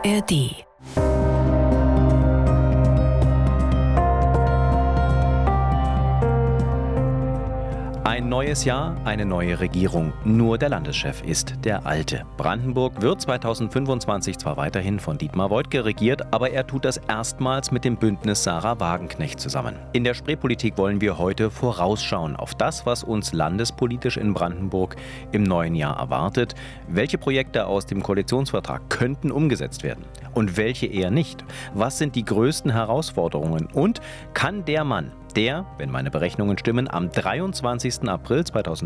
ARD. Ein neues Jahr, eine neue Regierung. Nur der Landeschef ist der alte. Brandenburg wird 2025 zwar weiterhin von Dietmar Woidke regiert, aber er tut das erstmals mit dem Bündnis Sarah Wagenknecht zusammen. In der Spreepolitik wollen wir heute vorausschauen auf das, was uns landespolitisch in Brandenburg im neuen Jahr erwartet. Welche Projekte aus dem Koalitionsvertrag könnten umgesetzt werden und welche eher nicht? Was sind die größten Herausforderungen? Und kann der Mann, der, wenn meine Berechnungen stimmen, am 23. April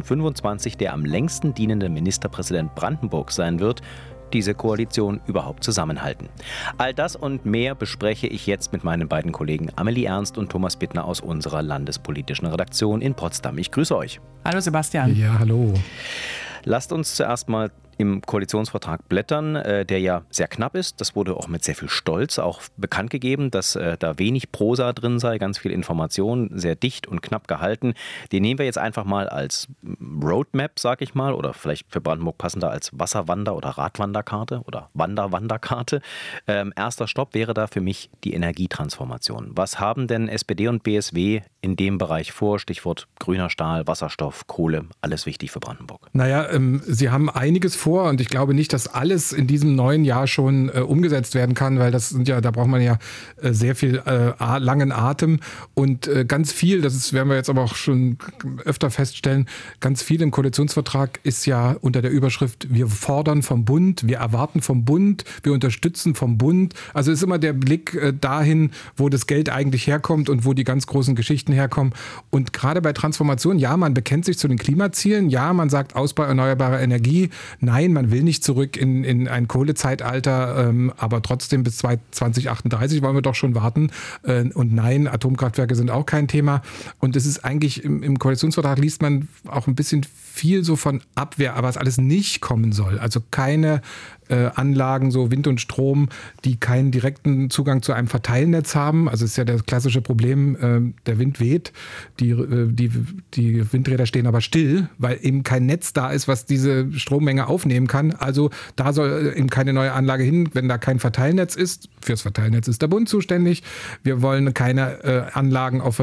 2025 der am längsten dienende Ministerpräsident Brandenburgs sein wird, diese Koalition überhaupt zusammenhalten? All das und mehr bespreche ich jetzt mit meinen beiden Kollegen Amelie Ernst und Thomas Bittner aus unserer landespolitischen Redaktion in Potsdam. Ich grüße euch. Hallo Sebastian. Ja, hallo. Lasst uns zuerst mal im Koalitionsvertrag blättern, der ja sehr knapp ist. Das wurde auch mit sehr viel Stolz auch bekannt gegeben, dass da wenig Prosa drin sei, ganz viel Information, sehr dicht und knapp gehalten. Den nehmen wir jetzt einfach mal als Roadmap, sag ich mal, oder vielleicht für Brandenburg passender als Wasserwander- oder Radwanderkarte oder Wanderwanderkarte. Erster Stopp wäre da für mich die Energietransformation. Was haben denn SPD und BSW in dem Bereich vor? Stichwort grüner Stahl, Wasserstoff, Kohle, alles wichtig für Brandenburg. Naja, sie haben einiges vor und ich glaube nicht, dass alles in diesem neuen Jahr schon umgesetzt werden kann, weil das sind ja, da braucht man ja sehr viel langen Atem und ganz viel, werden wir jetzt aber auch schon öfter feststellen, ganz viel im Koalitionsvertrag ist ja unter der Überschrift, wir fordern vom Bund, wir erwarten vom Bund, wir unterstützen vom Bund. Also ist immer der Blick dahin, wo das Geld eigentlich herkommt und wo die ganz großen Geschichten herkommen. Und gerade bei Transformation, ja, man bekennt sich zu den Klimazielen, ja, man sagt Ausbau erneuerbarer Energie, nein, man will nicht zurück in ein Kohlezeitalter, aber trotzdem bis 2038 wollen wir doch schon warten. Und nein, Atomkraftwerke sind auch kein Thema. Und es ist eigentlich, im Koalitionsvertrag liest man auch ein bisschen viel so von Abwehr, aber was alles nicht kommen soll. Also keine Anlagen, so Wind und Strom, die keinen direkten Zugang zu einem Verteilnetz haben. Also es ist ja das klassische Problem, der Wind weht, die Windräder stehen aber still, weil eben kein Netz da ist, was diese Strommenge aufnehmen kann. Also da soll eben keine neue Anlage hin, wenn da kein Verteilnetz ist. Fürs Verteilnetz ist der Bund zuständig. Wir wollen keine Anlagen auf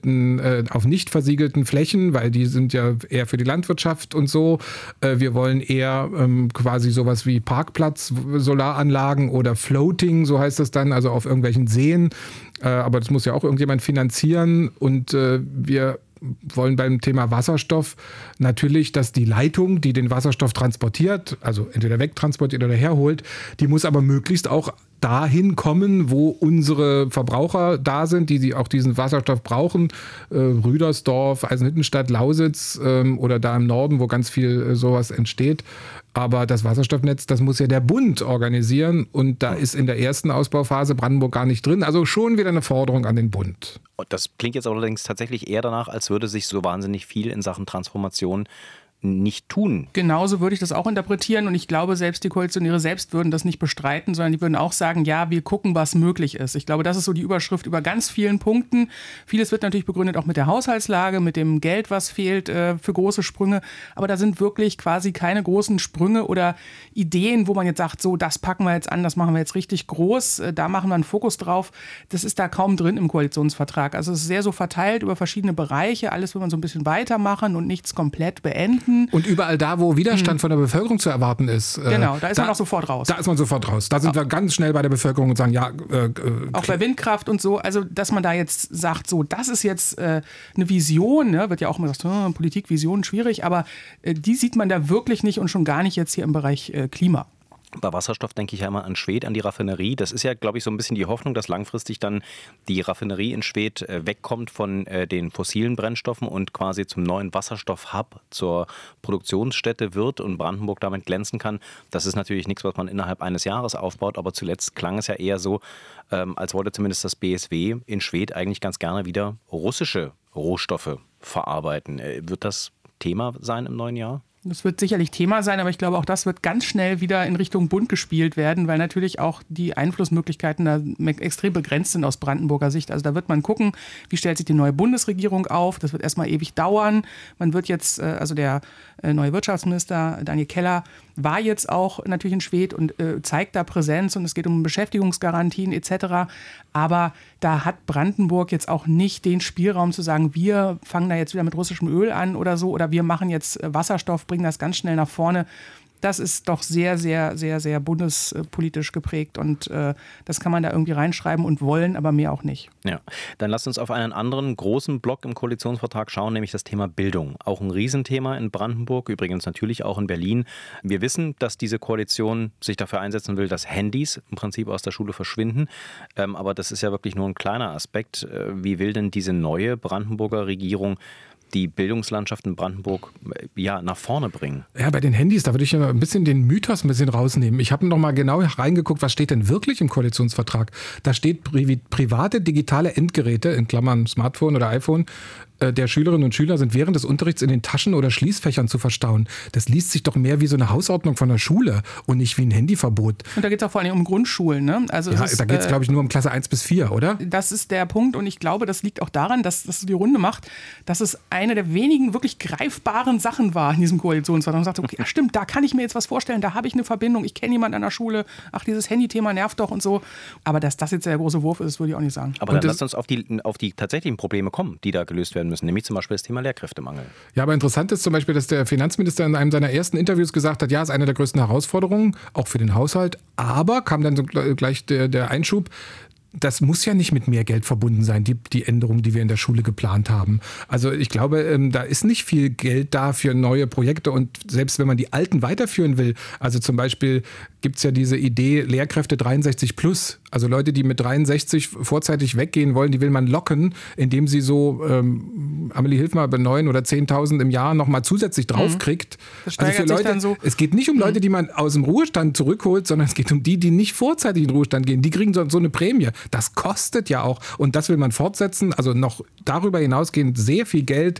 nicht versiegelten Flächen, weil die sind ja eher für die Landwirtschaft und so. Wir wollen eher quasi sowas wie Parkplatz-Solaranlagen oder Floating, so heißt das dann, also auf irgendwelchen Seen. Aber das muss ja auch irgendjemand finanzieren. Und wir wollen beim Thema Wasserstoff natürlich, dass die Leitung, die den Wasserstoff transportiert, also entweder wegtransportiert oder herholt, die muss aber möglichst auch dahin kommen, wo unsere Verbraucher da sind, die auch diesen Wasserstoff brauchen. Rüdersdorf, Eisenhüttenstadt, Lausitz oder da im Norden, wo ganz viel sowas entsteht. Aber das Wasserstoffnetz, das muss ja der Bund organisieren und da ist in der ersten Ausbauphase Brandenburg gar nicht drin. Also schon wieder eine Forderung an den Bund. Das klingt jetzt allerdings tatsächlich eher danach, als würde sich so wahnsinnig viel in Sachen Transformation nicht tun. Genauso würde ich das auch interpretieren und ich glaube, selbst die Koalitionäre selbst würden das nicht bestreiten, sondern die würden auch sagen, ja, wir gucken, was möglich ist. Ich glaube, das ist so die Überschrift über ganz vielen Punkten. Vieles wird natürlich begründet auch mit der Haushaltslage, mit dem Geld, was fehlt für große Sprünge, aber da sind wirklich quasi keine großen Sprünge oder Ideen, wo man jetzt sagt, so, das packen wir jetzt an, das machen wir jetzt richtig groß, da machen wir einen Fokus drauf. Das ist da kaum drin im Koalitionsvertrag. Also es ist sehr so verteilt über verschiedene Bereiche, alles will man so ein bisschen weitermachen und nichts komplett beenden. Und überall da, wo Widerstand von der Bevölkerung zu erwarten ist. Genau, da ist man auch sofort raus. Da ist man sofort raus. Da sind wir ganz schnell bei der Bevölkerung und sagen, ja. Auch bei Windkraft und so, also dass man da jetzt sagt, so, das ist jetzt eine Vision, ne? Wird ja auch immer gesagt, Politik, Vision, schwierig, aber die sieht man da wirklich nicht und schon gar nicht jetzt hier im Bereich Klima. Bei Wasserstoff denke ich ja immer an Schwedt, an die Raffinerie. Das ist ja, glaube ich, so ein bisschen die Hoffnung, dass langfristig dann die Raffinerie in Schwedt wegkommt von den fossilen Brennstoffen und quasi zum neuen Wasserstoff-Hub, zur Produktionsstätte wird und Brandenburg damit glänzen kann. Das ist natürlich nichts, was man innerhalb eines Jahres aufbaut, aber zuletzt klang es ja eher so, als wollte zumindest das BSW in Schwedt eigentlich ganz gerne wieder russische Rohstoffe verarbeiten. Wird das Thema sein im neuen Jahr? Das wird sicherlich Thema sein, aber ich glaube, auch das wird ganz schnell wieder in Richtung Bund gespielt werden, weil natürlich auch die Einflussmöglichkeiten da extrem begrenzt sind aus Brandenburger Sicht. Also da wird man gucken, wie stellt sich die neue Bundesregierung auf. Das wird erstmal ewig dauern. Man wird jetzt, also der neue Wirtschaftsminister Daniel Keller, war jetzt auch natürlich in Schwedt und zeigt da Präsenz und es geht um Beschäftigungsgarantien etc. Aber da hat Brandenburg jetzt auch nicht den Spielraum zu sagen, wir fangen da jetzt wieder mit russischem Öl an oder so oder wir machen jetzt Wasserstoff, bringen das ganz schnell nach vorne. Das ist doch sehr, sehr, sehr, sehr bundespolitisch geprägt und das kann man da irgendwie reinschreiben und wollen, aber mehr auch nicht. Ja, dann lasst uns auf einen anderen großen Block im Koalitionsvertrag schauen, nämlich das Thema Bildung. Auch ein Riesenthema in Brandenburg, übrigens natürlich auch in Berlin. Wir wissen, dass diese Koalition sich dafür einsetzen will, dass Handys im Prinzip aus der Schule verschwinden. Aber das ist ja wirklich nur ein kleiner Aspekt. Wie will denn diese neue Brandenburger Regierung die Bildungslandschaft in Brandenburg nach vorne bringen? Ja, bei den Handys, da würde ich ja ein bisschen den Mythos ein bisschen rausnehmen. Ich habe noch mal genau reingeguckt, was steht denn wirklich im Koalitionsvertrag. Da steht private digitale Endgeräte, in Klammern Smartphone oder iPhone, der Schülerinnen und Schüler sind während des Unterrichts in den Taschen oder Schließfächern zu verstauen. Das liest sich doch mehr wie so eine Hausordnung von der Schule und nicht wie ein Handyverbot. Und da geht es auch vor allem um Grundschulen. Ne? Also ja, da geht es, glaube ich, nur um Klasse 1 bis 4, oder? Das ist der Punkt und ich glaube, das liegt auch daran, dass das die Runde macht, dass es eine der wenigen wirklich greifbaren Sachen war in diesem Koalitionsvertrag. Man sagt, okay, ja, stimmt, da kann ich mir jetzt was vorstellen, da habe ich eine Verbindung, ich kenne jemanden an der Schule, ach, dieses Handy-Thema nervt doch und so. Aber dass das jetzt der große Wurf ist, würde ich auch nicht sagen. Aber dann lasst uns auf die tatsächlichen Probleme kommen, die da gelöst werden müssen, nämlich zum Beispiel das Thema Lehrkräftemangel. Ja, aber interessant ist zum Beispiel, dass der Finanzminister in einem seiner ersten Interviews gesagt hat, ja, ist eine der größten Herausforderungen, auch für den Haushalt. Aber kam dann so gleich der Einschub, das muss ja nicht mit mehr Geld verbunden sein, die Änderungen, die wir in der Schule geplant haben. Also ich glaube, da ist nicht viel Geld da für neue Projekte und selbst wenn man die alten weiterführen will, also zum Beispiel gibt es ja diese Idee Lehrkräfte 63 plus, also Leute, die mit 63 vorzeitig weggehen wollen, die will man locken, indem sie so, Amelie, hilf mal, bei 9.000 oder 10.000 im Jahr nochmal zusätzlich draufkriegt. Das steigert also für Leute, sich dann so. Es geht nicht um Leute, die man aus dem Ruhestand zurückholt, sondern es geht um die nicht vorzeitig in den Ruhestand gehen. Die kriegen so eine Prämie. Das kostet ja auch und das will man fortsetzen, also noch darüber hinausgehend sehr viel Geld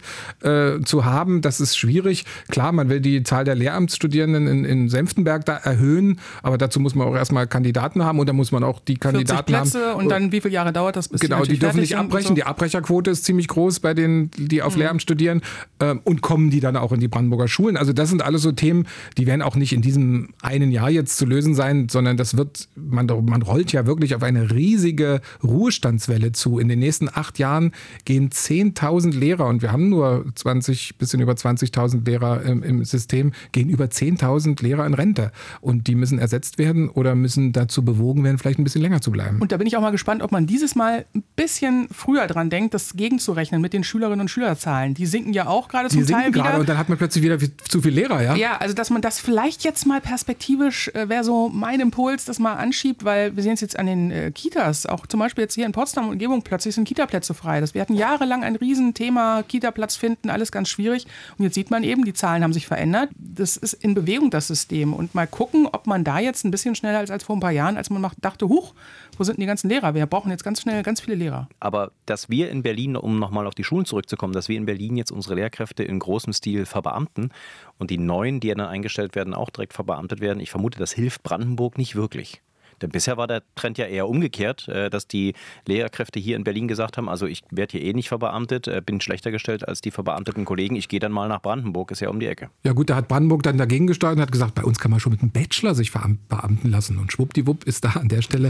zu haben, das ist schwierig. Klar, man will die Zahl der Lehramtsstudierenden in Senftenberg da erhöhen, aber dazu muss man auch erstmal Kandidaten haben und da muss man auch die Kandidaten 40 Plätze haben. Und dann wie viele Jahre dauert das, bis genau, die dürfen nicht abbrechen. So. Die Abbrecherquote ist ziemlich groß bei denen, die auf Lehramt studieren und kommen die dann auch in die Brandenburger Schulen. Also das sind alles so Themen, die werden auch nicht in diesem einen Jahr jetzt zu lösen sein, sondern das wird, man rollt ja wirklich auf eine riesige Ruhestandswelle zu. In den nächsten 8 Jahren gehen 10.000 Lehrer und wir haben nur bisschen über 20.000 Lehrer im System, gehen über 10.000 Lehrer in Rente und die müssen ersetzt werden oder müssen dazu bewogen werden, vielleicht ein bisschen länger zu bleiben. Und da bin ich auch mal gespannt, ob man dieses Mal ein bisschen früher dran denkt, das gegenzurechnen mit den Schülerinnen und Schülerzahlen. Die sinken ja auch gerade zum Teil wieder. Und dann hat man plötzlich wieder zu viele Lehrer, ja? Ja, also dass man das vielleicht jetzt mal perspektivisch, wäre so mein Impuls, das mal anschiebt, weil wir sehen es jetzt an den Kitas, auch zum Beispiel jetzt hier in Potsdam und Umgebung, plötzlich sind Kitaplätze frei. Wir hatten jahrelang ein Riesenthema, Kitaplatz finden, alles ganz schwierig. Und jetzt sieht man eben, die Zahlen haben sich verändert. Das ist in Bewegung, das System. Und mal gucken, ob man da jetzt ein bisschen schneller als vor ein paar Jahren, als man dachte, huch, wo sind denn die ganzen Lehrer? Wir brauchen jetzt ganz schnell ganz viele Lehrer. Aber dass wir in Berlin, um nochmal auf die Schulen zurückzukommen, dass wir in Berlin jetzt unsere Lehrkräfte in großem Stil verbeamten und die neuen, die ja dann eingestellt werden, auch direkt verbeamtet werden, ich vermute, das hilft Brandenburg nicht wirklich. Denn bisher war der Trend ja eher umgekehrt, dass die Lehrkräfte hier in Berlin gesagt haben, also ich werde hier eh nicht verbeamtet, bin schlechter gestellt als die verbeamteten Kollegen, ich gehe dann mal nach Brandenburg, ist ja um die Ecke. Ja gut, da hat Brandenburg dann dagegen gesteuert und hat gesagt, bei uns kann man schon mit einem Bachelor sich verbeamten lassen und schwuppdiwupp ist da an der Stelle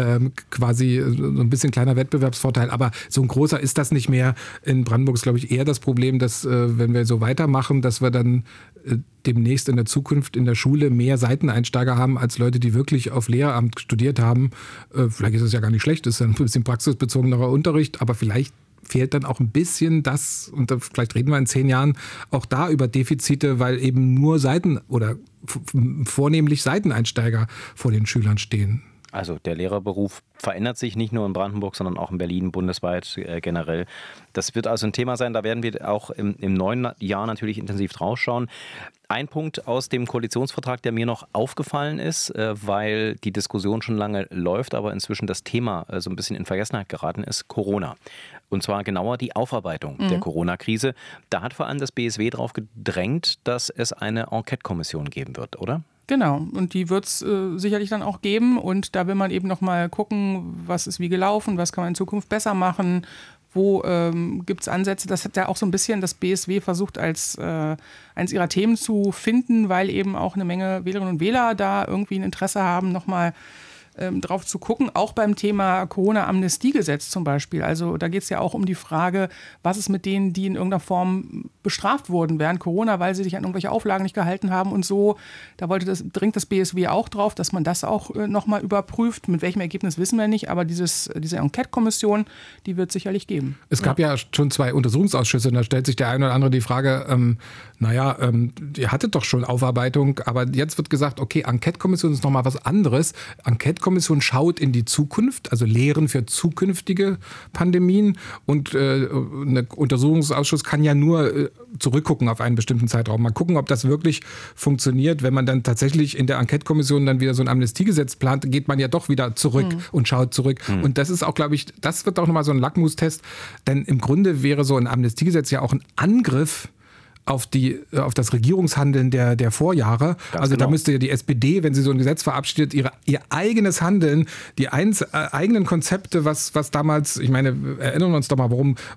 quasi so ein bisschen kleiner Wettbewerbsvorteil, aber so ein großer ist das nicht mehr. In Brandenburg ist, glaube ich, eher das Problem, dass wenn wir so weitermachen, dass wir dann demnächst in der Zukunft in der Schule mehr Seiteneinsteiger haben als Leute, die wirklich auf Lehramt studiert haben. Vielleicht ist es ja gar nicht schlecht, ist ja ein bisschen praxisbezogenerer Unterricht, aber vielleicht fehlt dann auch ein bisschen das, und vielleicht reden wir in 10 Jahren auch da über Defizite, weil eben nur vornehmlich Seiteneinsteiger vor den Schülern stehen. Also der Lehrerberuf verändert sich nicht nur in Brandenburg, sondern auch in Berlin, bundesweit generell. Das wird also ein Thema sein, da werden wir auch im neuen Jahr natürlich intensiv drauf schauen. Ein Punkt aus dem Koalitionsvertrag, der mir noch aufgefallen ist, weil die Diskussion schon lange läuft, aber inzwischen das Thema so ein bisschen in Vergessenheit geraten ist, Corona. Und zwar genauer die Aufarbeitung der Corona-Krise. Da hat vor allem das BSW darauf gedrängt, dass es eine Enquete-Kommission geben wird, oder? Genau, und die wird es sicherlich dann auch geben und da will man eben noch mal gucken, was ist wie gelaufen, was kann man in Zukunft besser machen, Wo gibt es Ansätze? Das hat ja auch so ein bisschen das BSW versucht, als eines ihrer Themen zu finden, weil eben auch eine Menge Wählerinnen und Wähler da irgendwie ein Interesse haben, nochmal drauf zu gucken, auch beim Thema Corona-Amnestiegesetz zum Beispiel. Also da geht es ja auch um die Frage, was ist mit denen, die in irgendeiner Form bestraft wurden während Corona, weil sie sich an irgendwelche Auflagen nicht gehalten haben und so. Da dringt das BSW auch drauf, dass man das auch nochmal überprüft. Mit welchem Ergebnis wissen wir nicht, aber diese Enquete-Kommission, die wird es sicherlich geben. Es gab ja schon 2 Untersuchungsausschüsse und da stellt sich der eine oder andere die Frage, ihr hattet doch schon Aufarbeitung, aber jetzt wird gesagt, okay, Enquete-Kommission ist nochmal was anderes. Enquete-Kommission schaut in die Zukunft, also Lehren für zukünftige Pandemien und ein Untersuchungsausschuss kann ja nur zurückgucken auf einen bestimmten Zeitraum. Mal gucken, ob das wirklich funktioniert. Wenn man dann tatsächlich in der Enquete-Kommission dann wieder so ein Amnestiegesetz plant, geht man ja doch wieder zurück und schaut zurück. Und das ist auch, glaube ich, das wird auch nochmal so ein Lackmustest, denn im Grunde wäre so ein Amnestiegesetz ja auch ein Angriff auf das Regierungshandeln der Vorjahre. Ganz also genau. Da müsste ja die SPD, wenn sie so ein Gesetz verabschiedet, ihr eigenes Handeln, die eigenen Konzepte, was damals, ich meine, erinnern wir uns doch mal,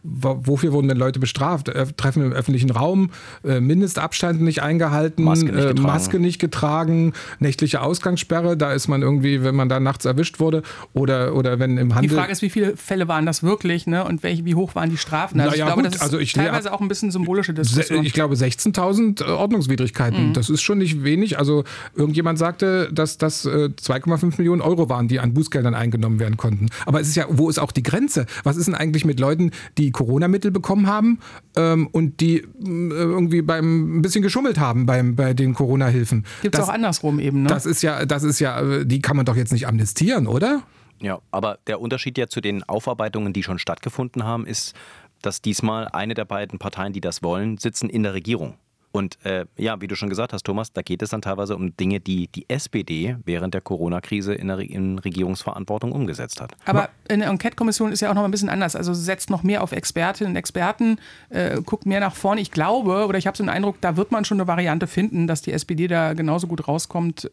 wofür wurden denn Leute bestraft? Treffen im öffentlichen Raum, Mindestabstand nicht eingehalten, Maske nicht getragen, nächtliche Ausgangssperre, da ist man irgendwie, wenn man da nachts erwischt wurde oder wenn im Handel... Die Frage ist, wie viele Fälle waren das wirklich, ne? Und wie hoch waren die Strafen? Also ich glaube, das ist teilweise auch ein bisschen symbolische Diskussion. Ich glaube 16.000 Ordnungswidrigkeiten, das ist schon nicht wenig. Also irgendjemand sagte, dass das 2,5 Millionen Euro waren, die an Bußgeldern eingenommen werden konnten. Aber es ist ja, wo ist auch die Grenze? Was ist denn eigentlich mit Leuten, die Corona-Mittel bekommen haben und die irgendwie ein bisschen geschummelt haben bei den Corona-Hilfen? Gibt es auch andersrum eben, ne? Das ist ja, die kann man doch jetzt nicht amnestieren, oder? Ja, aber der Unterschied ja zu den Aufarbeitungen, die schon stattgefunden haben, ist, dass diesmal eine der beiden Parteien, die das wollen, sitzen in der Regierung. Und wie du schon gesagt hast, Thomas, da geht es dann teilweise um Dinge, die die SPD während der Corona-Krise in Regierungsverantwortung umgesetzt hat. Aber eine Enquete-Kommission ist ja auch noch ein bisschen anders. Also setzt noch mehr auf Expertinnen und Experten, guckt mehr nach vorne. Ich glaube, oder ich habe so den Eindruck, da wird man schon eine Variante finden, dass die SPD da genauso gut rauskommt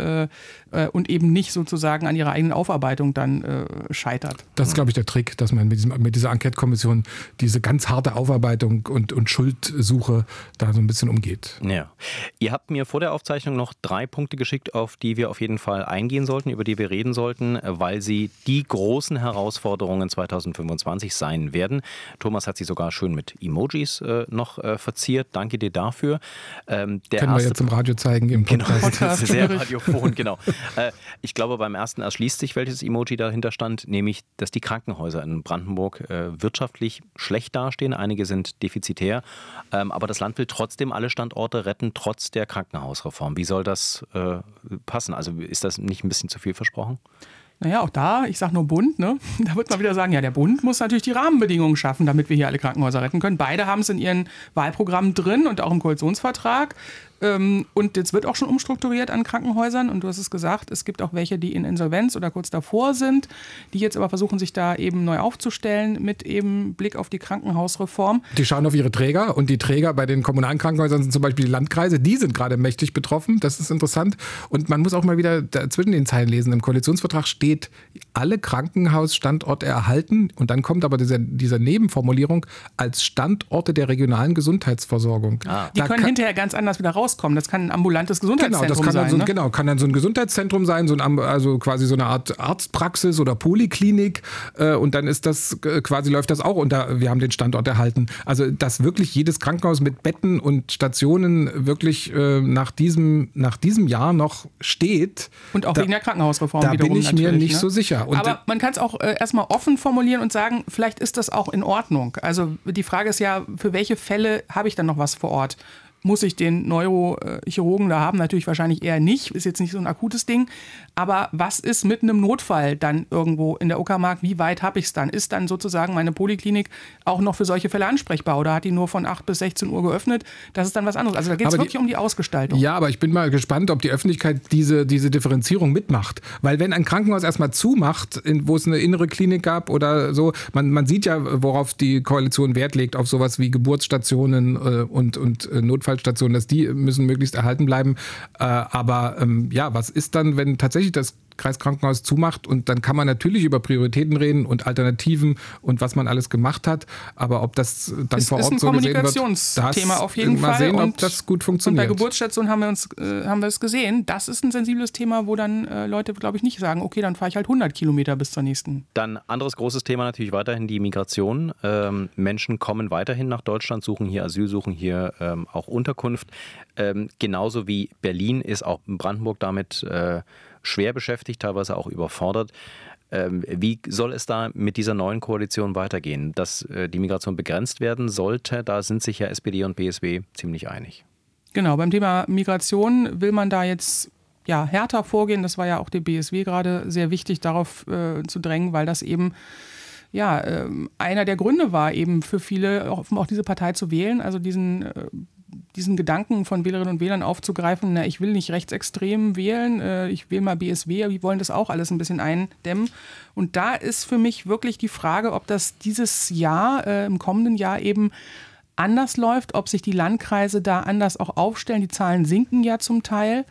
und eben nicht sozusagen an ihrer eigenen Aufarbeitung dann scheitert. Das ist, glaube ich, der Trick, dass man mit dieser Enquete-Kommission diese ganz harte Aufarbeitung und Schuldsuche da so ein bisschen umgeht. Ja. Ihr habt mir vor der Aufzeichnung noch 3 Punkte geschickt, auf die wir auf jeden Fall eingehen sollten, über die wir reden sollten, weil sie die großen Herausforderungen 2025 sein werden. Thomas hat sie sogar schön mit Emojis noch verziert. Danke dir dafür. Können wir jetzt im Radio zeigen, im Podcast. Genau, sehr radiophon, genau. Ich glaube, beim ersten erschließt sich, welches Emoji dahinter stand, nämlich, dass die Krankenhäuser in Brandenburg wirtschaftlich schlecht dastehen. Einige sind defizitär, aber das Land will trotzdem alle Standorte retten, trotz der Krankenhausreform. Wie soll das passen? Also ist das nicht ein bisschen zu viel versprochen? Naja, auch da, ich sage nur Bund, ne? Da wird man wieder sagen, ja, der Bund muss natürlich die Rahmenbedingungen schaffen, damit wir hier alle Krankenhäuser retten können. Beide haben es in ihren Wahlprogrammen drin und auch im Koalitionsvertrag. Und jetzt wird auch schon umstrukturiert an Krankenhäusern und du hast es gesagt, es gibt auch welche, die in Insolvenz oder kurz davor sind, die jetzt aber versuchen, sich da eben neu aufzustellen mit eben Blick auf die Krankenhausreform. Die schauen auf ihre Träger und die Träger bei den kommunalen Krankenhäusern sind zum Beispiel die Landkreise, die sind gerade mächtig betroffen, das ist interessant und man muss auch mal wieder zwischen den Zeilen lesen, im Koalitionsvertrag steht, alle Krankenhausstandorte erhalten und dann kommt aber diese Nebenformulierung als Standorte der regionalen Gesundheitsversorgung. Die können hinterher ganz anders wieder rauskommen. Das kann ein ambulantes Gesundheitszentrum sein. Kann dann so ein Gesundheitszentrum sein, also quasi so eine Art Arztpraxis oder Poliklinik und dann ist das quasi läuft das auch unter, wir haben den Standort erhalten. Also dass wirklich jedes Krankenhaus mit Betten und Stationen wirklich nach diesem Jahr noch steht. Und auch wegen der Krankenhausreform da wiederum. Da bin ich mir nicht so sicher. Und aber man kann es auch erstmal offen formulieren und sagen, vielleicht ist das auch in Ordnung. Also die Frage ist ja, für welche Fälle habe ich dann noch was vor Ort? Muss ich den Neurochirurgen da haben? Natürlich wahrscheinlich eher nicht. Ist jetzt nicht so ein akutes Ding. Aber was ist mit einem Notfall dann irgendwo in der Uckermark? Wie weit habe ich es dann? Ist dann sozusagen meine Poliklinik auch noch für solche Fälle ansprechbar? Oder hat die nur von 8 bis 16 Uhr geöffnet? Das ist dann was anderes. Also da geht es wirklich um die Ausgestaltung. Ja, aber ich bin mal gespannt, ob die Öffentlichkeit diese Differenzierung mitmacht. Weil wenn ein Krankenhaus erstmal zumacht, wo es eine innere Klinik gab oder so, man sieht ja, worauf die Koalition Wert legt, auf sowas wie Geburtsstationen und Notfallstationen, dass die müssen möglichst erhalten bleiben. Aber was ist dann, wenn tatsächlich das Kreiskrankenhaus zumacht. Und dann kann man natürlich über Prioritäten reden und Alternativen und was man alles gemacht hat. Aber ob das dann vor Ort so gesehen wird, das ist ein Kommunikationsthema auf jeden Fall. Mal sehen, ob das gut funktioniert. Und bei Geburtsstationen haben wir es gesehen. Das ist ein sensibles Thema, wo dann Leute, glaube ich, nicht sagen, okay, dann fahre ich halt 100 Kilometer bis zur nächsten. Dann anderes großes Thema natürlich weiterhin die Migration. Menschen kommen weiterhin nach Deutschland, suchen hier Asyl, suchen hier auch Unterkunft. Genauso wie Berlin ist auch Brandenburg damit schwer beschäftigt, teilweise auch überfordert. Wie soll es da mit dieser neuen Koalition weitergehen? Dass die Migration begrenzt werden sollte, da sind sich ja SPD und BSW ziemlich einig. Genau, beim Thema Migration will man da jetzt härter vorgehen. Das war ja auch der BSW gerade sehr wichtig, darauf zu drängen, weil das eben einer der Gründe war, eben für viele auch diese Partei zu wählen, also diesen Gedanken von Wählerinnen und Wählern aufzugreifen, ich will nicht rechtsextrem wählen, ich wähle mal BSW, aber die wollen das auch alles ein bisschen eindämmen. Und da ist für mich wirklich die Frage, ob das dieses Jahr, im kommenden Jahr eben anders läuft, ob sich die Landkreise da anders auch aufstellen. Die Zahlen sinken ja zum Teil.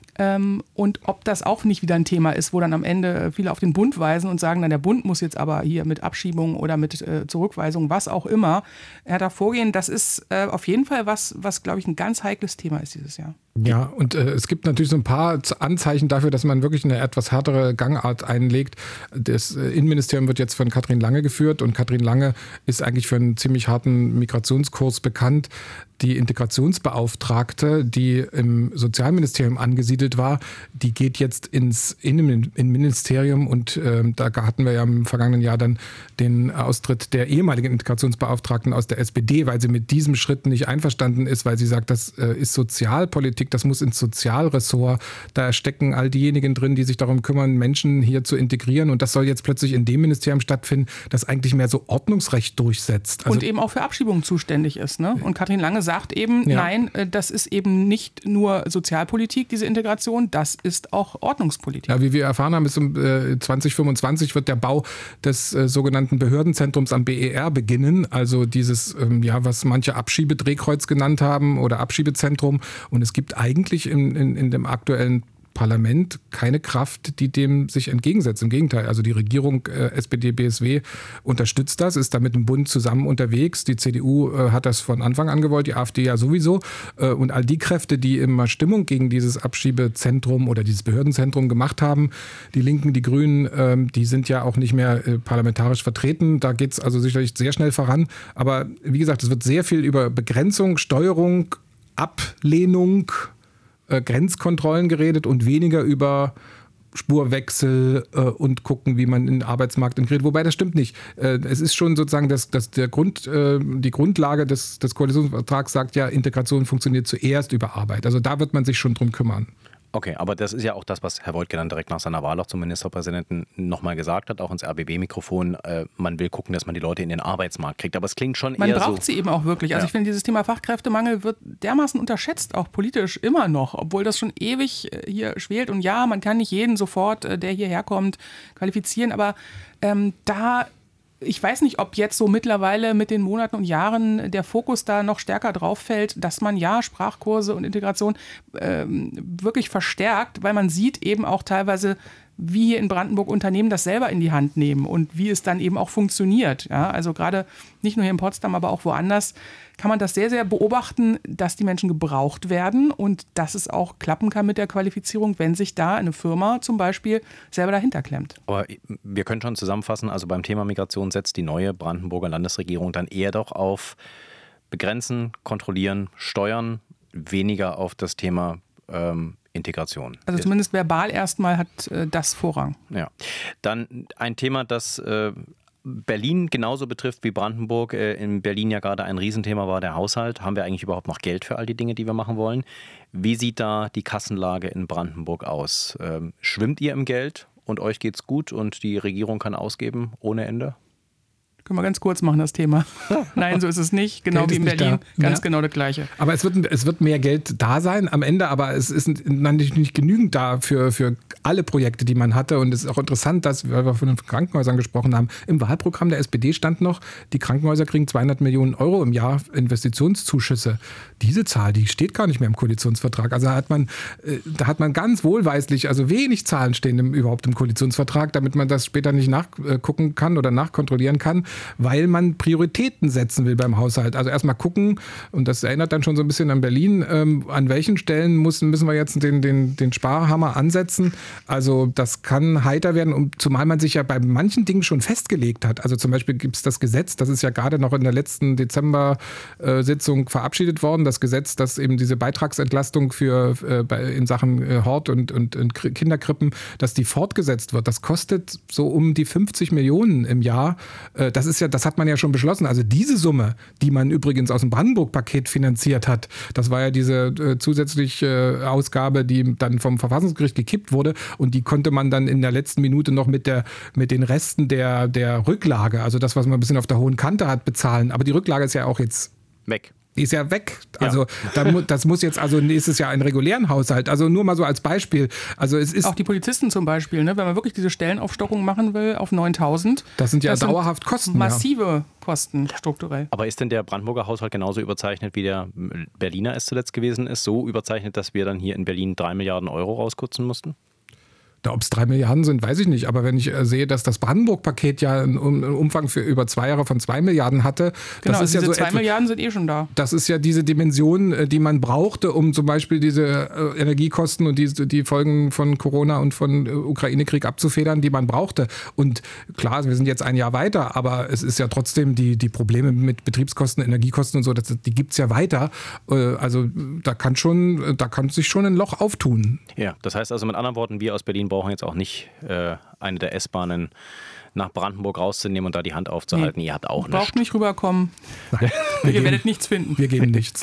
Und ob das auch nicht wieder ein Thema ist, wo dann am Ende viele auf den Bund weisen und sagen, der Bund muss jetzt aber hier mit Abschiebung oder mit Zurückweisung, was auch immer, härter vorgehen. Das ist auf jeden Fall was, glaube ich, ein ganz heikles Thema ist dieses Jahr. Ja, und es gibt natürlich so ein paar Anzeichen dafür, dass man wirklich eine etwas härtere Gangart einlegt. Das Innenministerium wird jetzt von Katrin Lange geführt und Katrin Lange ist eigentlich für einen ziemlich harten Migrationskurs bekannt. Die Integrationsbeauftragte, die im Sozialministerium angesiedelt war, die geht jetzt ins Innenministerium und da hatten wir ja im vergangenen Jahr dann den Austritt der ehemaligen Integrationsbeauftragten aus der SPD, weil sie mit diesem Schritt nicht einverstanden ist, weil sie sagt, das ist Sozialpolitik, das muss ins Sozialressort, da stecken all diejenigen drin, die sich darum kümmern, Menschen hier zu integrieren und das soll jetzt plötzlich in dem Ministerium stattfinden, das eigentlich mehr so Ordnungsrecht durchsetzt. Also und eben auch für Abschiebungen zuständig ist, ne? Und Katrin Lange sagt eben, nein, das ist eben nicht nur Sozialpolitik, diese Integration, das ist auch Ordnungspolitik. Ja, wie wir erfahren haben, bis 2025 wird der Bau des sogenannten Behördenzentrums am BER beginnen, also dieses, was manche Abschiebedrehkreuz genannt haben oder Abschiebezentrum und es gibt eigentlich in dem aktuellen Parlament keine Kraft, die dem sich entgegensetzt. Im Gegenteil, also die Regierung SPD, BSW unterstützt das, ist da mit dem Bund zusammen unterwegs. Die CDU hat das von Anfang an gewollt, die AfD ja sowieso. Und all die Kräfte, die immer Stimmung gegen dieses Abschiebezentrum oder dieses Behördenzentrum gemacht haben, die Linken, die Grünen, die sind ja auch nicht mehr parlamentarisch vertreten. Da geht es also sicherlich sehr schnell voran. Aber wie gesagt, es wird sehr viel über Begrenzung, Steuerung, Ablehnung, Grenzkontrollen geredet und weniger über Spurwechsel und gucken, wie man in den Arbeitsmarkt integriert. Wobei, das stimmt nicht. Es ist schon sozusagen, die Grundlage des Koalitionsvertrags sagt ja, Integration funktioniert zuerst über Arbeit. Also da wird man sich schon drum kümmern. Okay, aber das ist ja auch das, was Herr Woidke dann direkt nach seiner Wahl auch zum Ministerpräsidenten nochmal gesagt hat, auch ins RBB-Mikrofon. Man will gucken, dass man die Leute in den Arbeitsmarkt kriegt. Aber es klingt schon eher so... Man braucht sie eben auch wirklich. Also ich finde, dieses Thema Fachkräftemangel wird dermaßen unterschätzt, auch politisch immer noch, obwohl das schon ewig hier schwelt. Und ja, man kann nicht jeden sofort, der hierher kommt, qualifizieren. Aber ich weiß nicht, ob jetzt so mittlerweile mit den Monaten und Jahren der Fokus da noch stärker drauf fällt, dass man Sprachkurse und Integration wirklich verstärkt, weil man sieht eben auch teilweise, wie hier in Brandenburg Unternehmen das selber in die Hand nehmen und wie es dann eben auch funktioniert. Ja, also gerade nicht nur hier in Potsdam, aber auch woanders kann man das sehr, sehr beobachten, dass die Menschen gebraucht werden und dass es auch klappen kann mit der Qualifizierung, wenn sich da eine Firma zum Beispiel selber dahinter klemmt. Aber wir können schon zusammenfassen, also beim Thema Migration setzt die neue Brandenburger Landesregierung dann eher doch auf Begrenzen, Kontrollieren, Steuern, weniger auf das Thema Integration. Also zumindest verbal erstmal hat das Vorrang. Ja, dann ein Thema, das Berlin genauso betrifft wie Brandenburg. In Berlin ja gerade ein Riesenthema war der Haushalt. Haben wir eigentlich überhaupt noch Geld für all die Dinge, die wir machen wollen? Wie sieht da die Kassenlage in Brandenburg aus? Schwimmt ihr im Geld und euch geht's gut und die Regierung kann ausgeben ohne Ende? Können wir ganz kurz machen, das Thema. Nein, so ist es nicht. Genau Geld wie in ist nicht Berlin. da. Ganz Ja. genau das Gleiche. Aber es wird mehr Geld da sein am Ende, aber es ist natürlich nicht genügend da für alle Projekte, die man hatte. Und es ist auch interessant, dass, weil wir von den Krankenhäusern gesprochen haben, im Wahlprogramm der SPD stand noch, die Krankenhäuser kriegen 200 Millionen Euro im Jahr Investitionszuschüsse. Diese Zahl, die steht gar nicht mehr im Koalitionsvertrag. Also da hat man ganz wohlweislich, also wenig Zahlen stehen überhaupt im Koalitionsvertrag, damit man das später nicht nachgucken kann oder nachkontrollieren kann, weil man Prioritäten setzen will beim Haushalt. Also erstmal gucken, und das erinnert dann schon so ein bisschen an Berlin, an welchen Stellen müssen wir jetzt den Sparhammer ansetzen. Also das kann heiter werden, zumal man sich ja bei manchen Dingen schon festgelegt hat. Also zum Beispiel gibt es das Gesetz, das ist ja gerade noch in der letzten Dezember-Sitzung verabschiedet worden, das Gesetz, das eben diese Beitragsentlastung in Sachen Hort und Kinderkrippen, dass die fortgesetzt wird. Das kostet so um die 50 Millionen im Jahr. Das hat man ja schon beschlossen. Also diese Summe, die man übrigens aus dem Brandenburg-Paket finanziert hat, das war ja diese zusätzliche Ausgabe, die dann vom Verfassungsgericht gekippt wurde, und die konnte man dann in der letzten Minute noch mit den Resten der Rücklage, also das, was man ein bisschen auf der hohen Kante hat, bezahlen. Aber die Rücklage ist ja auch jetzt weg. Die ist ja weg. Also das muss jetzt also nächstes Jahr einen regulären Haushalt. Also nur mal so als Beispiel. Also es ist auch die Polizisten zum Beispiel, ne? Wenn man wirklich diese Stellenaufstockung machen will auf 9.000. Das sind ja dauerhaft Kosten. Massive Kosten strukturell. Aber ist denn der Brandenburger Haushalt genauso überzeichnet, wie der Berliner es zuletzt gewesen ist? So überzeichnet, dass wir dann hier in Berlin 3 Milliarden Euro rauskürzen mussten? Ob es 3 Milliarden sind, weiß ich nicht. Aber wenn ich sehe, dass das Brandenburg-Paket ja einen Umfang für über 2 Jahre von 2 Milliarden hatte. Genau, das ist diese ja so 2 Milliarden sind schon da. Das ist ja diese Dimension, die man brauchte, um zum Beispiel diese Energiekosten und die Folgen von Corona und von Ukraine-Krieg abzufedern, die man brauchte. Und klar, wir sind jetzt ein Jahr weiter, aber es ist ja trotzdem die Probleme mit Betriebskosten, Energiekosten und so, die gibt es ja weiter. Also da kann sich schon ein Loch auftun. Ja, das heißt also mit anderen Worten, wir aus Berlin brauchen jetzt auch nicht eine der S-Bahnen nach Brandenburg rauszunehmen und da die Hand aufzuhalten. Nee, ihr habt auch nichts. Braucht nicht rüberkommen. Nein, ihr werdet nichts finden. Wir geben nichts.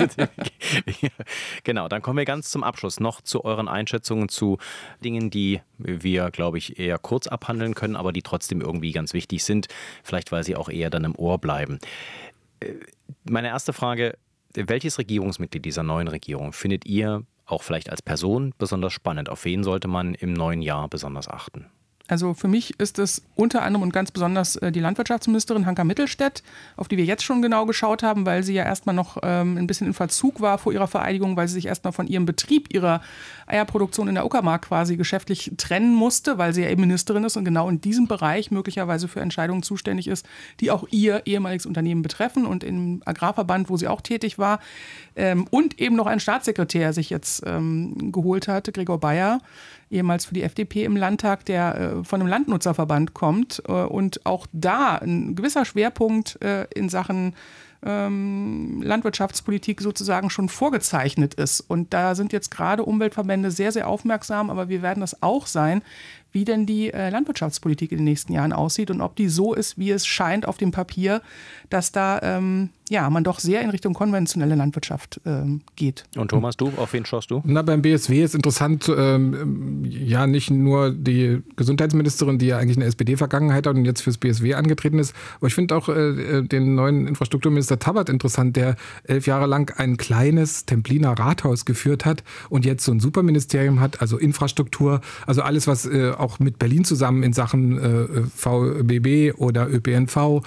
Genau, dann kommen wir ganz zum Abschluss noch zu euren Einschätzungen zu Dingen, die wir, glaube ich, eher kurz abhandeln können, aber die trotzdem irgendwie ganz wichtig sind. Vielleicht, weil sie auch eher dann im Ohr bleiben. Meine erste Frage: Welches Regierungsmitglied dieser neuen Regierung findet ihr auch vielleicht als Person besonders spannend? Auf wen sollte man im neuen Jahr besonders achten? Also für mich ist es unter anderem und ganz besonders die Landwirtschaftsministerin Hanka Mittelstädt, auf die wir jetzt schon genau geschaut haben, weil sie ja erstmal noch ein bisschen in Verzug war vor ihrer Vereidigung, weil sie sich erstmal von ihrem Betrieb, ihrer Eierproduktion in der Uckermark quasi geschäftlich trennen musste, weil sie ja eben Ministerin ist und genau in diesem Bereich möglicherweise für Entscheidungen zuständig ist, die auch ihr ehemaliges Unternehmen betreffen, und im Agrarverband, wo sie auch tätig war, und eben noch einen Staatssekretär sich jetzt geholt hat, Gregor Bayer, ehemals für die FDP im Landtag, der von einem Landnutzerverband kommt und auch da ein gewisser Schwerpunkt in Sachen Landwirtschaftspolitik sozusagen schon vorgezeichnet ist. Und da sind jetzt gerade Umweltverbände sehr, sehr aufmerksam, aber wir werden das auch sein, wie denn die Landwirtschaftspolitik in den nächsten Jahren aussieht und ob die so ist, wie es scheint auf dem Papier, dass da man doch sehr in Richtung konventionelle Landwirtschaft geht. Und Thomas, auf wen schaust du? Na, beim BSW ist interessant, nicht nur die Gesundheitsministerin, die ja eigentlich eine SPD-Vergangenheit hat und jetzt fürs BSW angetreten ist, aber ich finde auch den neuen Infrastrukturminister Tabbert interessant, der 11 Jahre lang ein kleines Templiner Rathaus geführt hat und jetzt so ein Superministerium hat, also Infrastruktur, also alles, was auch mit Berlin zusammen in Sachen VBB oder ÖPNV,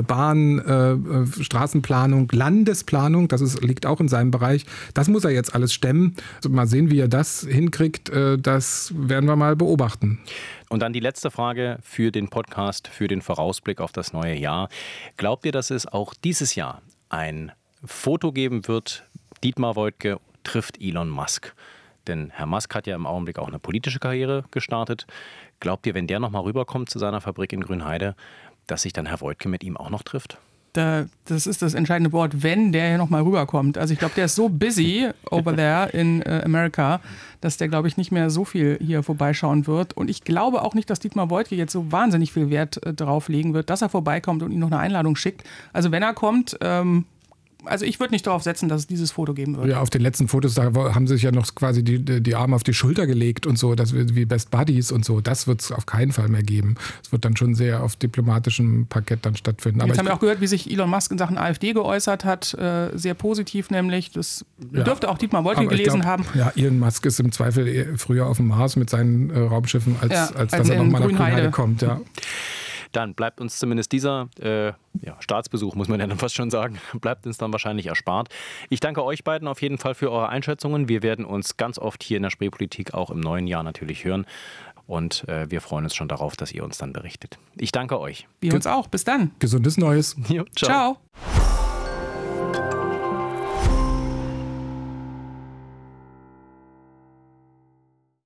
Bahn, Straßenplanung, Landesplanung, liegt auch in seinem Bereich. Das muss er jetzt alles stemmen. Also mal sehen, wie er das hinkriegt. Das werden wir mal beobachten. Und dann die letzte Frage für den Podcast, für den Vorausblick auf das neue Jahr. Glaubt ihr, dass es auch dieses Jahr ein Foto geben wird? Dietmar Woidke trifft Elon Musk. Denn Herr Musk hat ja im Augenblick auch eine politische Karriere gestartet. Glaubt ihr, wenn der nochmal rüberkommt zu seiner Fabrik in Grünheide, dass sich dann Herr Woidke mit ihm auch noch trifft? Das ist das entscheidende Wort, wenn der hier nochmal rüberkommt. Also ich glaube, der ist so busy over there in America, dass der, glaube ich, nicht mehr so viel hier vorbeischauen wird. Und ich glaube auch nicht, dass Dietmar Woidke jetzt so wahnsinnig viel Wert drauf legen wird, dass er vorbeikommt und ihm noch eine Einladung schickt. Also wenn er kommt, also ich würde nicht darauf setzen, dass es dieses Foto geben wird. Ja, auf den letzten Fotos, da haben sie sich ja noch quasi die Arme auf die Schulter gelegt und so, das wird wie Best Buddies und so. Das wird es auf keinen Fall mehr geben. Es wird dann schon sehr auf diplomatischem Parkett dann stattfinden. Jetzt haben wir auch gehört, wie sich Elon Musk in Sachen AfD geäußert hat, sehr positiv nämlich. Das dürfte auch Dietmar Woidke gelesen haben. Ja, Elon Musk ist im Zweifel früher auf dem Mars mit seinen Raumschiffen, als dass er nochmal nach Grünheide kommt. Ja. Dann bleibt uns zumindest dieser Staatsbesuch, muss man ja dann fast schon sagen, bleibt uns dann wahrscheinlich erspart. Ich danke euch beiden auf jeden Fall für eure Einschätzungen. Wir werden uns ganz oft hier in der Spreepolitik auch im neuen Jahr natürlich hören. Und wir freuen uns schon darauf, dass ihr uns dann berichtet. Ich danke euch. Wir uns auch. Bis dann. Gesundes Neues. Jo, ciao. Ciao.